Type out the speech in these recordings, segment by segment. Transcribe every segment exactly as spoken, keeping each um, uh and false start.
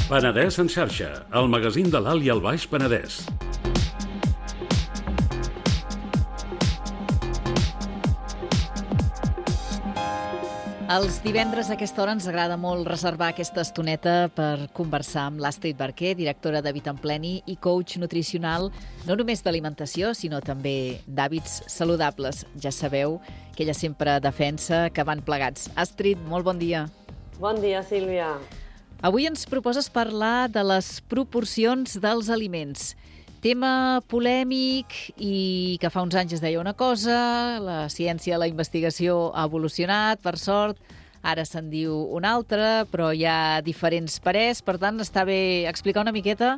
Penedès en xarxa, el magazín de l'Alt i el Baix Penedès. Els divendres a aquesta hora ens agrada molt reservar aquesta estoneta per conversar amb l'Astrid Barquer, directora de Vita en Pleni i coach nutricional, no només d'alimentació, sinó també d'hàbits saludables. Ja sabeu que ella sempre defensa que van plegats. Astrid, molt bon dia. Bon dia, Sílvia. Avui ens proposes parlar de les proporcions dels aliments. Tema polèmic i que fa uns anys es deia una cosa, la ciència, la investigació ha evolucionat, per sort, ara se'n diu una altra, però hi ha diferents parers, per tant està bé explicar una miqueta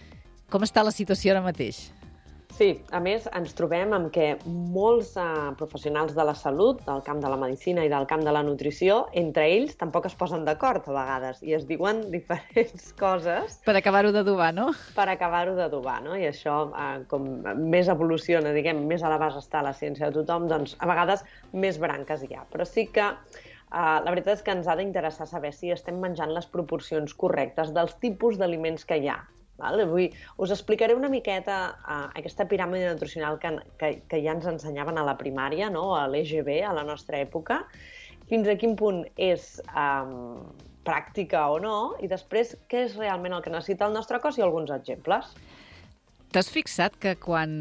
com està la situació ara mateix. Sí, a més ens trobem amb que molts eh, professionals de la salut, del camp de la medicina i del camp de la nutrició, entre ells tampoc es posen d'acord a vegades i es diuen diferents coses. Per acabar-ho d'adobar, no? Per acabar-ho d'adobar, no? I això, eh, com més evoluciona, diguem, més a la base està la ciència de tothom, doncs a vegades més branques hi ha. Però sí que eh, la veritat és que ens ha d'interessar saber si estem menjant les proporcions correctes dels tipus d'aliments que hi ha. Val? Vull, us explicaré una miqueta uh, aquesta piràmide nutricional que, que, que ja ens ensenyaven a la primària, no? A l'E Ge Be, a la nostra època, fins a quin punt és um, pràctica o no, i després què és realment el que necessita el nostre cos i alguns exemples. T'has fixat que quan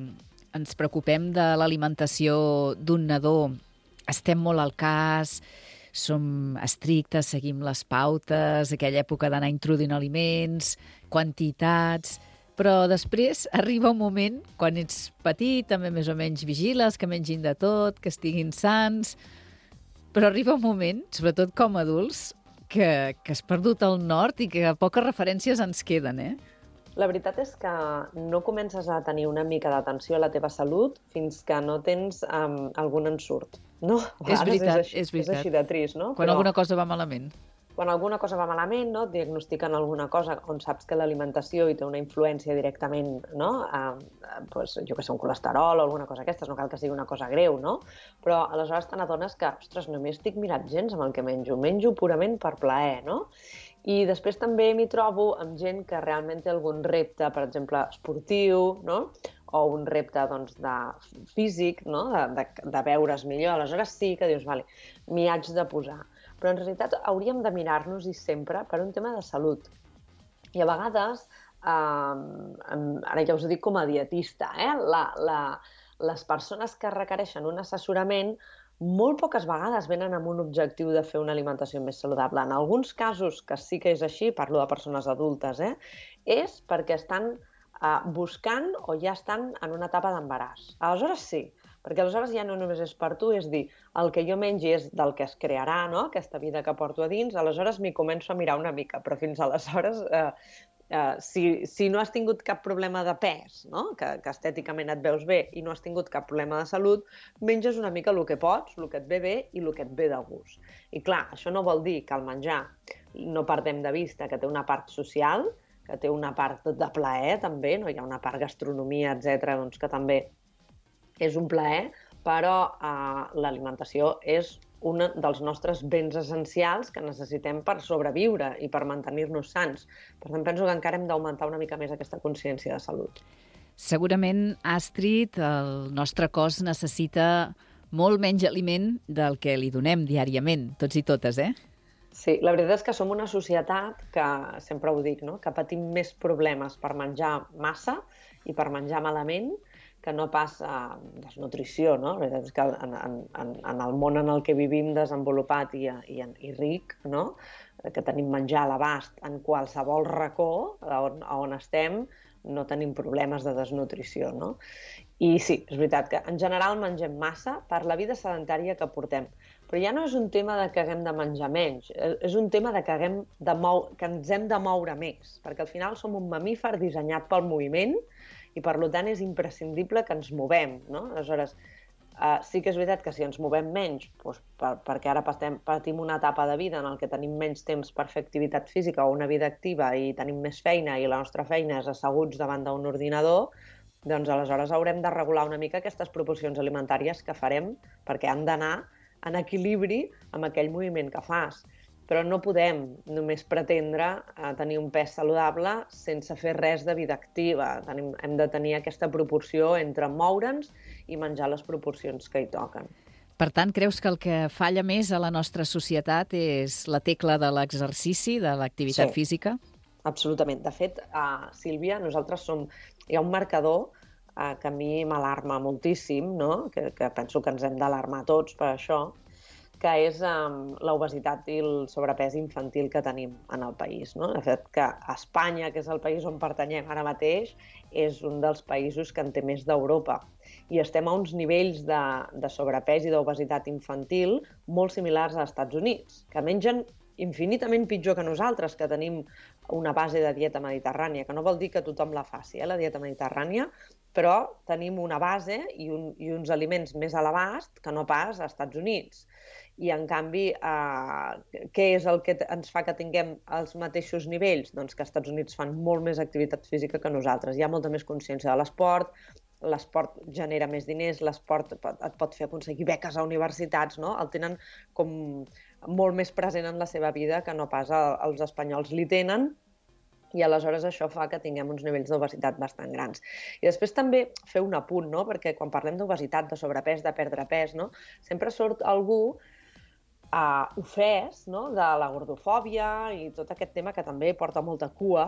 ens preocupem de l'alimentació d'un nadó estem molt al cas, som estrictes, seguim les pautes, aquella època d'anar introduint aliments, quantitats, però després arriba un moment, quan ets petit, també més o menys vigiles, que mengin de tot, que estiguin sans, però arriba un moment, sobretot com a adults, que, que has perdut el nord i que poques referències ens queden, eh? La veritat és que no comences a tenir una mica d'atenció a la teva salut fins que no tens um, algun ensurt. No? És veritat, és, així, és veritat. És així de trist, no? Quan Però alguna cosa va malament. Quan alguna cosa va malament, no? Et diagnostiquen alguna cosa on saps que l'alimentació hi té una influència directament, no? Uh, pues, jo que sé, un colesterol o alguna cosa d'aquestes, no cal que sigui una cosa greu, no? Però aleshores te n'adones que, ostres, no m'hi estic mirant gens amb el que menjo, menjo purament per plaer, no? I després també m'hi trobo amb gent que realment té algun repte, per exemple, esportiu, no? O un repte doncs, de físic, no? de, de, de veure's millor. Aleshores sí que dius, vale, m'hi haig de posar. Però en realitat hauríem de mirar-nos-hi sempre per un tema de salut. I a vegades, eh, ara ja us ho dic com a dietista, eh? la, la, les persones que requereixen un assessorament molt poques vegades venen amb un objectiu de fer una alimentació més saludable. En alguns casos, que sí que és així, parlo de persones adultes, eh, és perquè estan eh, buscant o ja estan en una etapa d'embaràs. Aleshores sí, perquè aleshores ja no només és per tu, és dir, el que jo mengi és del que es crearà, no? Aquesta vida que porto a dins, aleshores m'hi començo a mirar una mica, però fins aleshores... Eh, Uh, si, si no has tingut cap problema de pes, no? que, que estèticament et veus bé i no has tingut cap problema de salut, menges una mica el que pots, el que et ve bé i el que et ve de gust. I clar, això no vol dir que el menjar no perdem de vista que té una part social, que té una part de plaer també, no? Hi ha una part gastronomia, etcètera, doncs que també és un plaer, però uh, l'alimentació és un dels nostres béns essencials que necessitem per sobreviure i per mantenir-nos sans. Per tant, penso que encara hem d'augmentar una mica més aquesta consciència de salut. Segurament, Astrid, el nostre cos necessita molt menys aliment del que li donem diàriament, tots i totes, eh? Sí, la veritat és que som una societat que, sempre ho dic, no? que patim més problemes per menjar massa i per menjar malament, que no pas uh, desnutrició, no? La veritat és que en, en, en el món en el que vivim desenvolupat i, i, i ric, no? Que tenim menjar a l'abast en qualsevol racó on, on estem, no tenim problemes de desnutrició, no? I sí, és veritat que en general mengem massa per la vida sedentària que portem, però ja no és un tema de que haguem de menjar menys, és un tema de que, haguem de mou... que ens hem de moure més, perquè al final som un mamífer dissenyat pel moviment i per tant és imprescindible que ens movem, no? Aleshores, uh, sí que és veritat que si ens movem menys, doncs per, perquè ara patem, patim una etapa de vida en el que tenim menys temps per fer activitat física o una vida activa i tenim més feina i la nostra feina és asseguts davant d'un ordinador, doncs aleshores haurem de regular una mica aquestes proporcions alimentàries que farem perquè han d'anar en equilibri amb aquell moviment que fas. però no podem només pretendre uh, tenir un pes saludable sense fer res de vida activa. Tenim, hem de tenir aquesta proporció entre moure'ns i menjar les proporcions que hi toquen. Per tant, creus que el que falla més a la nostra societat és la tecla de l'exercici, de l'activitat Sí. física? Absolutament. De fet, uh, Sílvia, nosaltres som... Hi ha un marcador uh, que a mi m'alarma moltíssim, no? que, que penso que ens hem d'alarmar tots per això, que és um, l'obesitat i el sobrepès infantil que tenim en el país. No? De fet, que Espanya, que és el país on pertanyem ara mateix, és un dels països que en té més d'Europa. I estem a uns nivells de, de sobrepès i d'obesitat infantil molt similars als Estats Units, que mengen infinitament pitjor que nosaltres, que tenim una base de dieta mediterrània, que no vol dir que tothom la faci, eh, la dieta mediterrània, però tenim una base i, un, i uns aliments més a l'abast que no pas als Estats Units. I, en canvi, eh, què és el que ens fa que tinguem els mateixos nivells? Doncs que als Estats Units fan molt més activitat física que nosaltres. Hi ha molta més consciència de l'esport, l'esport genera més diners, l'esport et pot fer aconseguir beques a universitats, no? El tenen com molt més present en la seva vida que no pas els espanyols li tenen, i aleshores això fa que tinguem uns nivells d'obesitat bastant grans. I després també fer un apunt, no? Perquè quan parlem d'obesitat, de sobrepès, de perdre pes, no? Sempre surt algú Uh, ofès, no? De la gordofòbia i tot aquest tema que també porta molta cua.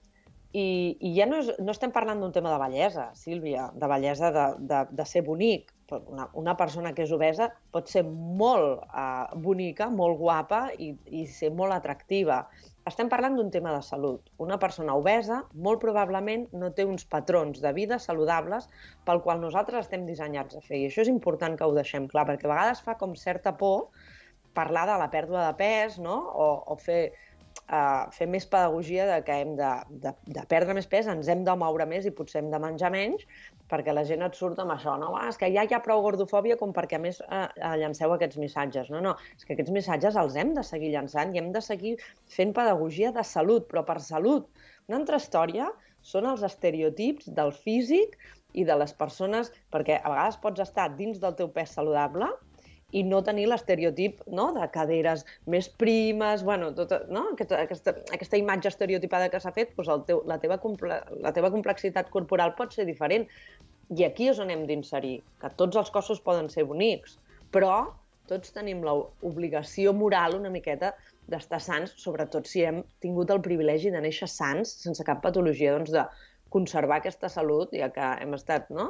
I, i ja no, és, no estem parlant d'un tema de bellesa, Sílvia, de bellesa de, de, de ser bonic. Una, una persona que és obesa pot ser molt uh, bonica, molt guapa i, i ser molt atractiva. Estem parlant d'un tema de salut. Una persona obesa molt probablement no té uns patrons de vida saludables pel qual nosaltres estem dissenyats a fer. I això és important que ho deixem clar, perquè a vegades fa com certa por parlar de la pèrdua de pes, no? o, o fer, uh, fer més pedagogia de que hem de, de, de perdre més pes, ens hem de moure més i potser hem de menjar menys, perquè la gent et surt amb això, no? Ah, és que ja hi ha prou gordofòbia com perquè a més uh, llanceu aquests missatges. No, no, és que aquests missatges els hem de seguir llançant i hem de seguir fent pedagogia de salut, però per salut. Una altra història són els estereotips del físic i de les persones, perquè a vegades pots estar dins del teu pes saludable i no tenir l'estereotip, no? De caderes més primes, bueno, tota, no? aquesta, aquesta, aquesta imatge estereotipada que s'ha fet, doncs el teu, la, teva comple, la teva complexitat corporal pot ser diferent. I aquí és on hem d'inserir, que tots els cossos poden ser bonics, però tots tenim l'obligació moral una miqueta d'estar sans, sobretot si hem tingut el privilegi de néixer sans, sense cap patologia, doncs de conservar aquesta salut, ja que hem estat, no?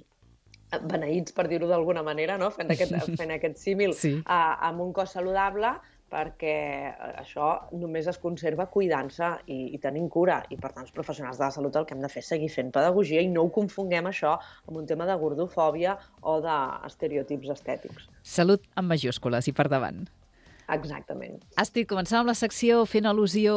beneïts, per dir-ho d'alguna manera, no? fent, aquest, fent aquest símil sí. a, amb un cos saludable, perquè això només es conserva cuidant-se i, i tenint cura. I, per tant, els professionals de la salut el que hem de fer és seguir fent pedagogia i no ho confonguem això amb un tema de gordofòbia o d'estereotips estètics. Salut amb majúscules i per davant. Exactament. Astrid, començàvem la secció fent al·lusió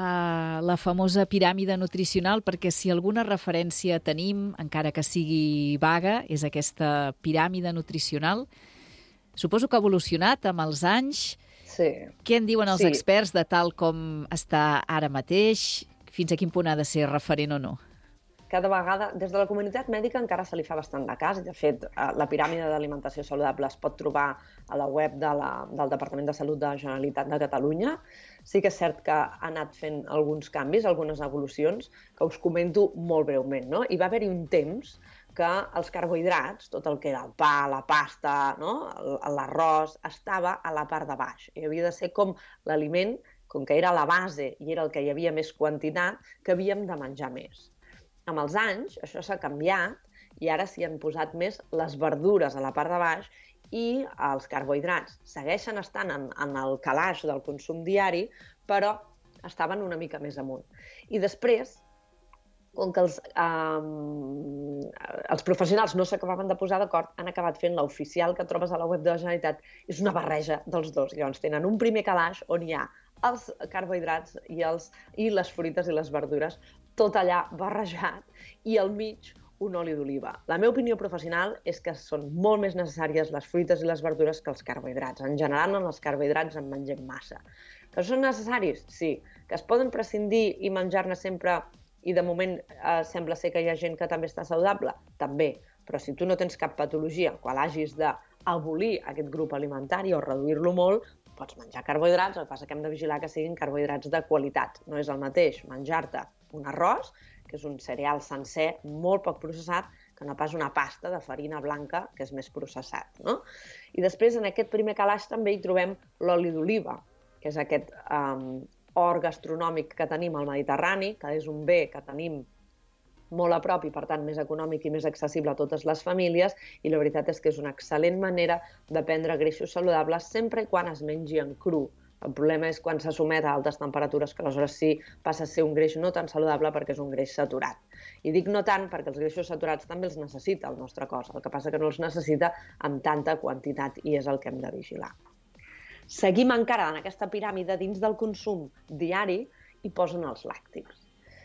a la famosa piràmide nutricional, perquè si alguna referència tenim, encara que sigui vaga, és aquesta piràmide nutricional. Suposo que ha evolucionat amb els anys. Sí. Què en diuen els sí. experts de tal com està ara mateix? Fins a quin punt ha de ser referent o no? Cada vegada, des de la comunitat mèdica encara se li fa bastant de cas. De fet, la piràmide d'alimentació saludable es pot trobar a la web de la, del Departament de Salut de la Generalitat de Catalunya. Sí que és cert que ha anat fent alguns canvis, algunes evolucions, que us comento molt breument. No? Hi va haver-hi un temps que els carbohidrats, tot el que era el pa, la pasta, no? l'arròs, estava a la part de baix. I havia de ser com l'aliment, com que era la base i era el que hi havia més quantitat, que havíem de menjar més. Amb els anys, això s'ha canviat i ara s'hi han posat més les verdures a la part de baix i els carbohidrats. Segueixen estant en, en el calaix del consum diari, però estaven una mica més amunt. I després, com que els, um, els professionals no s'acabaven de posar d'acord, han acabat fent l'oficial que trobes a la web de la Generalitat. És una barreja dels dos. Llavors tenen un primer calaix on hi ha els carbohidrats i, els, i les fruites i les verdures, tot allà barrejat, i al mig un oli d'oliva. La meva opinió professional és que són molt més necessàries les fruites i les verdures que els carbohidrats. En general, en els carbohidrats en mengem massa. Que són necessaris? Sí. Que es poden prescindir i menjar-ne sempre i de moment eh, sembla ser que hi ha gent que també està saludable? També. Però si tu no tens cap patologia, quan hagis d'abolir aquest grup alimentari o reduir-lo molt, pots menjar carbohidrats, el que passa que hem de vigilar que siguin carbohidrats de qualitat. No és el mateix menjar-te un arròs, que és un cereal sencer molt poc processat, que no pas una pasta de farina blanca, que és més processat, no? I després, en aquest primer calaix, també hi trobem l'oli d'oliva, que és aquest um, or gastronòmic que tenim al Mediterrani, que és un bé que tenim molt a prop i, per tant, més econòmic i més accessible a totes les famílies, i la veritat és que és una excel·lent manera de prendre greixos saludables sempre i quan es mengi en cru. El problema és quan se somet a altes temperatures, que aleshores sí passa a ser un greix no tan saludable perquè és un greix saturat. I dic no tant perquè els greixos saturats també els necessita el nostre cos, el que passa que no els necessita amb tanta quantitat i és el que hem de vigilar. Seguim encara en aquesta piràmide dins del consum diari i posen els làctics.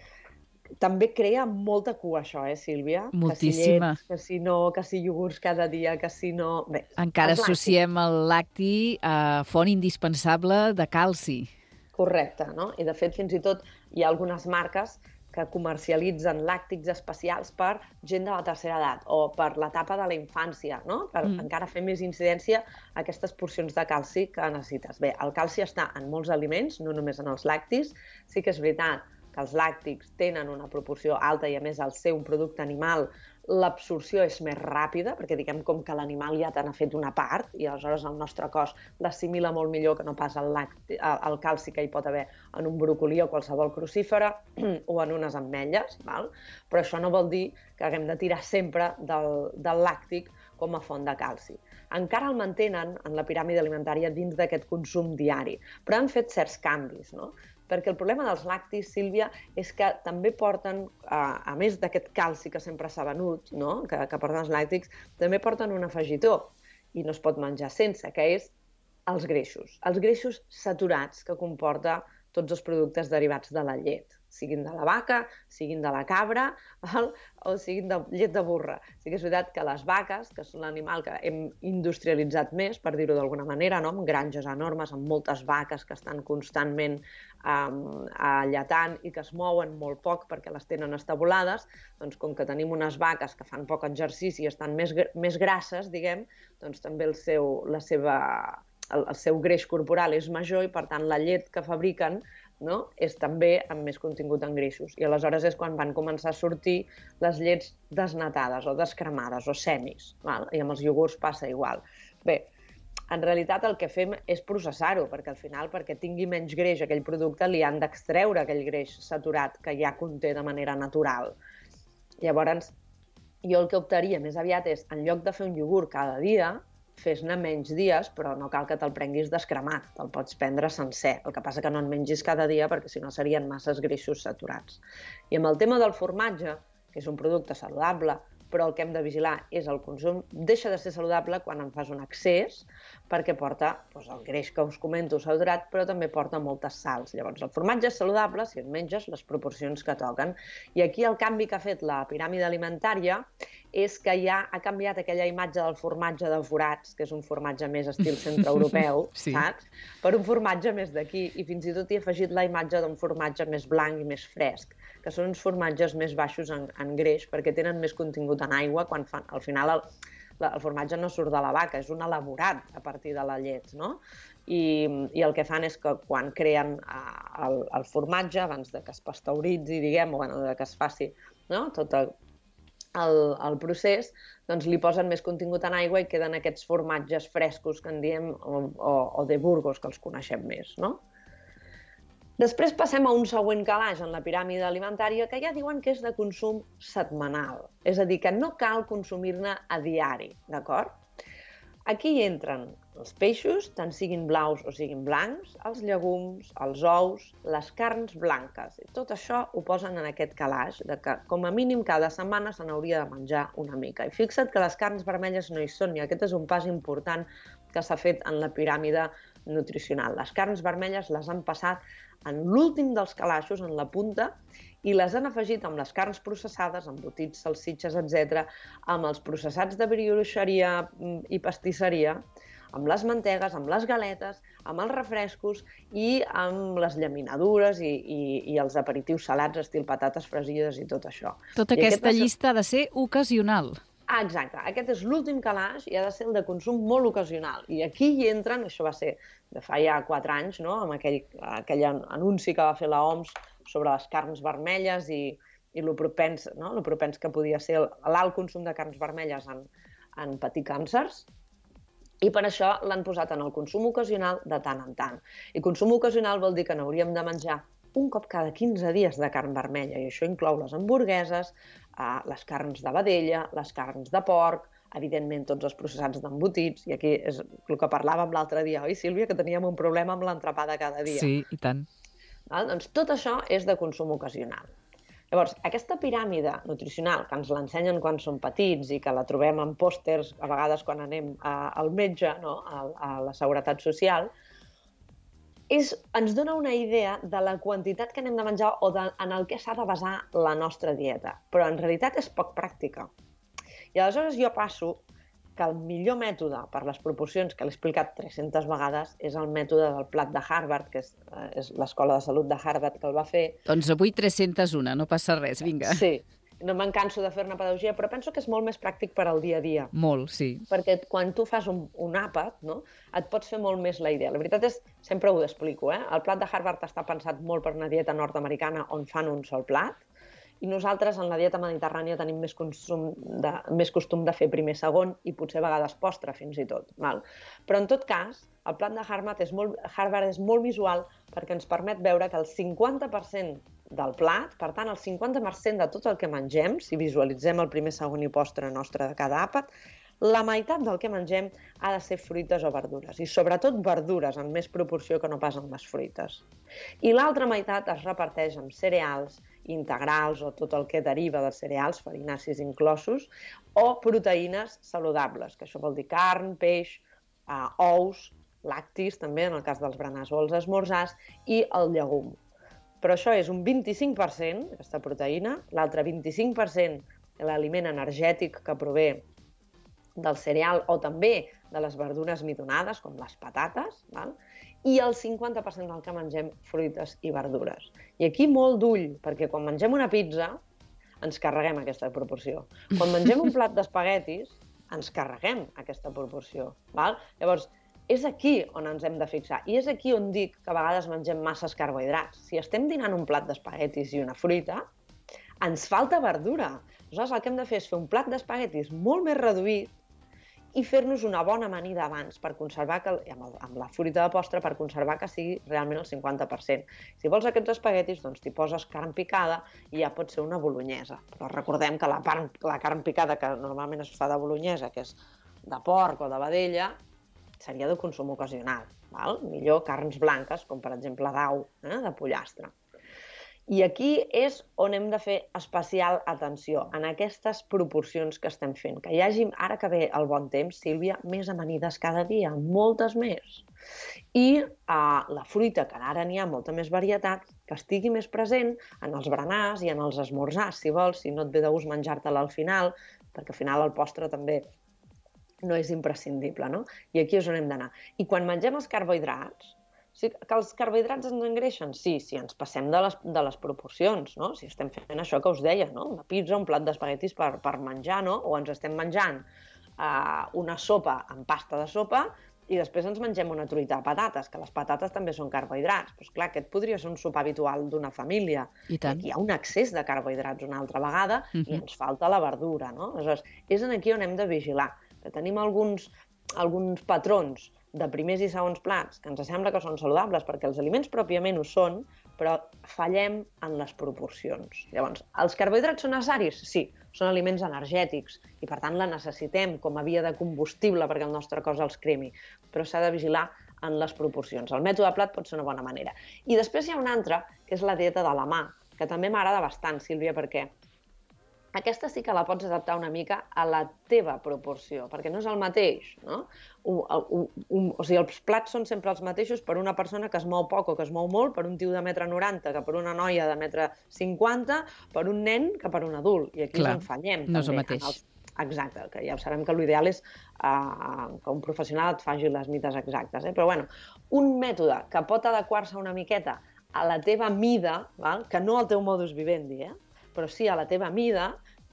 També crea molta cua, això, eh, Sílvia? Moltíssima. Que si llets, que si no, que si iogurts cada dia, que si no... Bé, encara associem el lacti a font indispensable de calci. Correcte, no? I, de fet, fins i tot hi ha algunes marques que comercialitzen làctics especials per gent de la tercera edat o per l'etapa de la infància, no? Per mm. encara fer més incidència a aquestes porcions de calci que necessites. Bé, el calci està en molts aliments, no només en els làctics. Sí que és veritat que els làctics tenen una proporció alta i, a més, al ser un producte animal, l'absorció és més ràpida, perquè diguem com que l'animal ja te n'ha fet una part i aleshores el nostre cos l'assimila molt millor que no pas el, lacti, el calci que hi pot haver en un brocolí o qualsevol crucífera o en unes ametlles, val? Però això no vol dir que haguem de tirar sempre del, del làctic com a font de calci. Encara el mantenen en la piràmide alimentària dins d'aquest consum diari, però han fet certs canvis, no? Perquè el problema dels làctics, Sílvia, és que també porten, a més d'aquest calci que sempre s'ha venut, no? que, que porten els làctics, també porten un afegitó, i no es pot menjar sense, que és els greixos. Els greixos saturats que comporta tots els productes derivats de la llet, siguin de la vaca, siguin de la cabra, val? O siguin de llet de burra. Sí que és veritat que les vaques, que són l'animal que hem industrialitzat més, per dir-ho d'alguna manera, no? Amb granges enormes, amb moltes vaques que estan constantment um, alletant i que es mouen molt poc perquè les tenen estabulades, doncs com que tenim unes vaques que fan poc exercici i estan més, més grasses, diguem, doncs també el seu, la seva, el, el seu greix corporal és major i, per tant, la llet que fabriquen, no? És també amb més contingut en greixos. I aleshores és quan van començar a sortir les llets desnatades o descremades o semis. Val? I amb els iogurts passa igual. Bé, en realitat el que fem és processar-ho, perquè al final, perquè tingui menys greix aquell producte, li han d'extreure aquell greix saturat que ja conté de manera natural. Llavors, jo el que optaria més aviat és, en lloc de fer un iogurt cada dia, fes-ne menys dies, però no cal que te'l prenguis descremat, te'l pots prendre sencer. El que passa que no en mengis cada dia perquè si no serien masses greixos saturats. I amb el tema del formatge, que és un producte saludable, però el que hem de vigilar és el consum, deixa de ser saludable quan en fas un excés, perquè porta doncs, el greix que us comento saturat, però també porta moltes sals. Llavors, el formatge és saludable si en menges les proporcions que toquen. I aquí el canvi que ha fet la piràmide alimentària és que ja ha canviat aquella imatge del formatge de forats, que és un formatge més estil centreeuropeu, sí. Saps? Per un formatge més d'aquí, i fins i tot hi ha afegit la imatge d'un formatge més blanc i més fresc, que són uns formatges més baixos en, en greix, perquè tenen més contingut en aigua, quan fan, al final el, el formatge no surt de la vaca, és un elaborat a partir de la llet, no? I, i el que fan és que quan creen el, el formatge, abans de que es pasteuritzi, diguem, o bueno, de que es faci, no? Tot el, el, el procés, doncs li posen més contingut en aigua i queden aquests formatges frescos que en diem, o, o, o de Burgos, que els coneixem més, no? Després passem a un següent calaix en la piràmide alimentària que ja diuen que és de consum setmanal, és a dir, que no cal consumir-ne a diari, d'acord? Aquí hi entren els peixos, tant siguin blaus o siguin blancs, els llegums, els ous, les carns blanques. I tot això ho posen en aquest calaix, de que com a mínim cada setmana se n'hauria de menjar una mica. I fixa't que les carns vermelles no hi són, i aquest és un pas important que s'ha fet en la piràmide nutricional. Les carns vermelles les han passat en l'últim dels calaixos, en la punta, i les han afegit amb les carns processades, embotits, salsitxes, etcètera, amb els processats de brioixeria i pastisseria, amb les mantegues, amb les galetes, amb els refrescos i amb les llaminadures i, i, i els aperitius salats, estil patates fregides i tot això. Tota aquesta llista ha de ser ocasional. Ah, exacte. Aquest és l'últim calaix i ha de ser el de consum molt ocasional. I aquí hi entren, això va ser de fa ja quatre anys, no? Amb aquell, aquell anunci que va fer l'O M S sobre les carns vermelles i, i lo propens, no? Lo propens que podia ser l'alt consum de carns vermelles en, en patir càncers. I per això l'han posat en el consum ocasional de tant en tant. I consum ocasional vol dir que n'hauríem de menjar un cop cada quinze dies de carn vermella, i això inclou les hamburgueses, eh, les carns de vedella, les carns de porc, evidentment tots els processats d'embotits, i aquí és el que parlàvem l'altre dia, oi, Sílvia, que teníem un problema amb l'entrepà de cada dia. Sí, i tant. Val? Doncs tot això és de consum ocasional. Llavors, aquesta piràmide nutricional que ens l'ensenyen quan som petits i que la trobem en pòsters a vegades quan anem a, al metge, no? a, a la Seguretat Social, és, ens dona una idea de la quantitat que anem de menjar o de, en el que s'ha de basar la nostra dieta, però en realitat és poc pràctica. I aleshores jo passo que el millor mètode per les proporcions, que l'he explicat tres-centes vegades, és el mètode del plat de Harvard, que és, és l'Escola de Salut de Harvard que el va fer. Doncs avui tres-centes una, no passa res, vinga. Sí, no me'n canso de fer-ne pedagogia, però penso que és molt més pràctic per al dia a dia. Molt, sí. Perquè quan tu fas un, un àpat, no? Et pots fer molt més la idea. La veritat és, sempre ho explico, eh? El plat de Harvard està pensat molt per una dieta nord-americana on fan un sol plat, i nosaltres en la dieta mediterrània tenim més, consum de, més costum de fer primer, segon i potser a vegades postre fins i tot. Val? Però en tot cas, el plat de Harvard és, molt, Harvard és molt visual perquè ens permet veure que el cinquanta per cent del plat, per tant el cinquanta per cent de tot el que mengem, si visualitzem el primer, segon i postre nostre de cada àpat, la meitat del que mengem ha de ser fruites o verdures, i sobretot verdures en més proporció que no pas en les fruites. I l'altra meitat es reparteix amb cereals, integrals o tot el que deriva dels cereals, farinàcies inclosos, o proteïnes saludables, que això vol dir carn, peix, eh, ous, lactis, també en el cas dels berenars o els esmorzars, i el llegum. Però això és un vint-i-cinc per cent, aquesta proteïna, l'altre vint-i-cinc per cent de l'aliment energètic que prové del cereal o també de les verdures midonades, com les patates, val? I el cinquanta per cent del que mengem fruites i verdures. I aquí molt d'ull, perquè quan mengem una pizza ens carreguem aquesta proporció. Quan mengem un plat d'espaguetis ens carreguem aquesta proporció. Val? Llavors, és aquí on ens hem de fixar. I és aquí on dic que a vegades mengem masses carbohidrats. Si estem dinant un plat d'espaguetis i una fruita, ens falta verdura. Aleshores, el que hem de fer és fer un plat d'espaguetis molt més reduït i fer-nos una bona amanida abans per conservar, que, amb, el, amb la fruita de postre, per conservar que sigui realment el cinquanta per cent. Si vols aquests espaguetis, doncs t'hi poses carn picada i ja pot ser una bolognesa. Però recordem que la, part, la carn picada que normalment es fa de bolognesa, que és de porc o de vedella, seria de consum ocasional. Val? Millor carns blanques, com per exemple d'au, eh, de pollastre. I aquí és on hem de fer especial atenció, en aquestes proporcions que estem fent. Que hi hagi, ara que ve el bon temps, Sílvia, més amanides cada dia, moltes més. I eh, la fruita, que ara n'hi ha molta més varietat, que estigui més present en els berenars i en els esmorzars, si vols, si no et ve de gust menjar-te-la al final, perquè al final el postre també no és imprescindible, no? I aquí és on hem d'anar. I quan mengem els carbohidrats, sí, que els carbohidrats ens engreixen? Sí, si ens passem de les, de les proporcions, no? Si estem fent això que us deia, no? Una pizza, un plat d'espaguetis per, per menjar, no? O ens estem menjant uh, una sopa amb pasta de sopa i després ens mengem una truita de patates, que les patates també són carbohidrats. Doncs clar, aquest podria ser un sopar habitual d'una família. I tant. Aquí hi ha un excés de carbohidrats una altra vegada uh-huh. i ens falta la verdura, no? Aleshores, és aquí on hem de vigilar, que tenim alguns, alguns patrons de primers i segons plats, que ens sembla que són saludables perquè els aliments pròpiament ho són, però fallem en les proporcions. Llavors, els carbohidrats són necessaris? Sí, són aliments energètics i per tant la necessitem com a via de combustible perquè el nostre cos els cremi, però s'ha de vigilar en les proporcions. El mètode plat pot ser una bona manera. I després hi ha una altra, que és la dieta de la mà, que també m'agrada bastant, Sílvia, perquè aquesta sí que la pots adaptar una mica a la teva proporció, perquè no és el mateix, no? Un, un, un, o sigui, els plats són sempre els mateixos per una persona que es mou poc o que es mou molt, per un tio de metre noranta que per una noia de metre cinquanta, per un nen que per un adult. I aquí Clar, és on fallem. no és el també, mateix. els... Exacte, que ja sabem que l'ideal és uh, que un professional et faci les mides exactes. Eh? Però bueno, un mètode que pot adequar-se una miqueta a la teva mida, val? Que no al teu modus vivendi, eh? Però sí a la teva mida,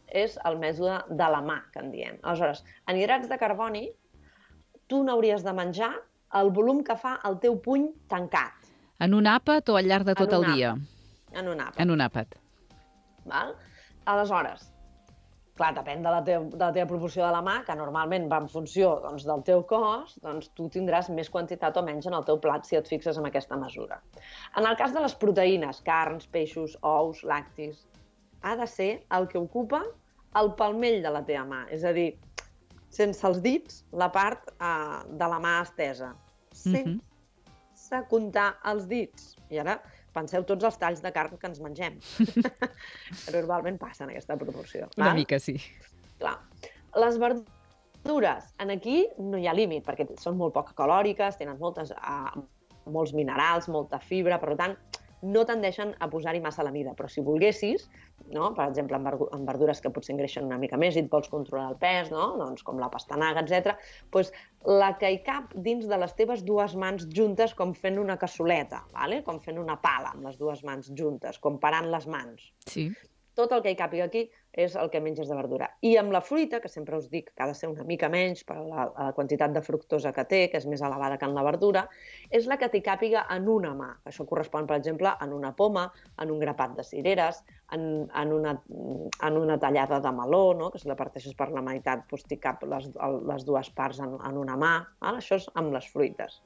és el mètode de la mà, que en diem. Aleshores, en hidrats de carboni, tu n'hauries de menjar el volum que fa el teu puny tancat. En un àpat o al llarg de tot el dia? En un àpat. En un àpat. Val? Aleshores, clar, depèn de la, teva, de la teva proporció de la mà, que normalment va en funció doncs, del teu cos, doncs tu tindràs més quantitat o menys en el teu plat si et fixes en aquesta mesura. En el cas de les proteïnes, carns, peixos, ous, lactis, ha de ser el que ocupa el palmell de la teva mà, és a dir, sense els dits, la part uh, de la mà estesa. Sense uh-huh. comptar els dits. I ara penseu tots els talls de carn que ens mengem. Normalment passa en aquesta proporció. Una val? mica, sí. Clar. Les verdures, en aquí no hi ha límit, perquè són molt poc calòriques, tenen moltes, uh, molts minerals, molta fibra, per tant, no tendeixen a posar-hi massa la mida, però si volguessis, no? Per exemple, en verdures que potser engreixen una mica més i et vols controlar el pes, no? Doncs com la pastanaga, etcètera, doncs la que hi cap dins de les teves dues mans juntes com fent una cassoleta, vale? Com fent una pala amb les dues mans juntes, com parant les mans. Sí. Tot el que hi càpiga aquí és el que menges de verdura. I amb la fruita, que sempre us dic que ha de ser una mica menys per la, la quantitat de fructosa que té, que és més elevada que en la verdura, és la que t'hi càpiga en una mà. Això correspon, per exemple, en una poma, en un grapat de cireres, en, en, una, en una tallada de meló, no? Que si la parteixes per la meitat, doncs t'hi cap les, les dues parts en, en una mà. Val? Això és amb les fruites.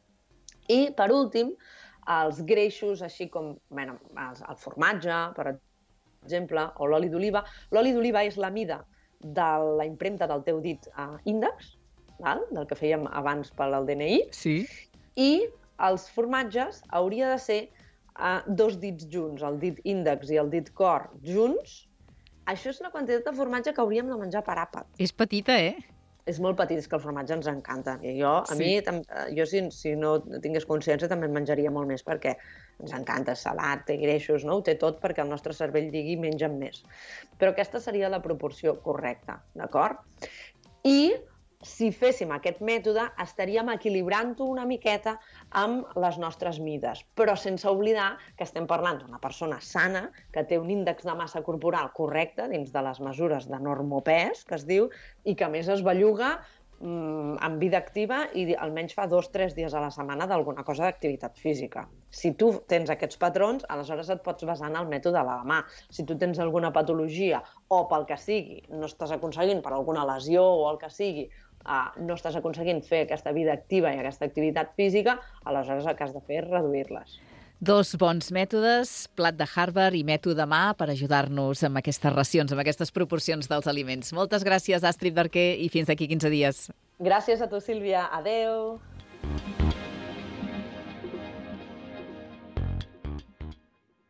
I, per últim, els greixos, així com bueno, el, el formatge, per exemple, exemple, o l'oli d'oliva. L'oli d'oliva és la mida de la impremta del teu dit uh, índex, val? Del que fèiem abans per al D N I, sí. I els formatges hauria de ser uh, dos dits junts, el dit índex i el dit cor junts. Això és la quantitat de formatge que hauríem de menjar per àpat. És petita, eh? És molt petit, és que el formatge ens encanta. I jo, a sí. mi, jo si, si no tingués consciència, també en menjaria molt més, perquè ens encanta, salat, té greixos, no? Ho té tot perquè el nostre cervell digui menja'm més. Però aquesta seria la proporció correcta, d'acord? I si féssim aquest mètode, estaríem equilibrant-ho una miqueta amb les nostres mides, però sense oblidar que estem parlant d'una persona sana, que té un índex de massa corporal correcte dins de les mesures de normopès, que es diu, i que a més es belluga mmm, en vida activa i almenys fa dos o tres dies a la setmana d'alguna cosa d'activitat física. Si tu tens aquests patrons, aleshores et pots basar en el mètode de la mà. Si tu tens alguna patologia o pel que sigui, no estàs aconseguint per alguna lesió o el que sigui, Uh, no estàs aconseguint fer aquesta vida activa i aquesta activitat física, aleshores el que has de fer és reduir-les. Dos bons mètodes, plat de Harvard i mètode mà, per ajudar-nos amb aquestes racions, amb aquestes proporcions dels aliments. Moltes gràcies, Astrid Barquer, i fins d'aquí quinze dies. Gràcies a tu, Sílvia. Adeu.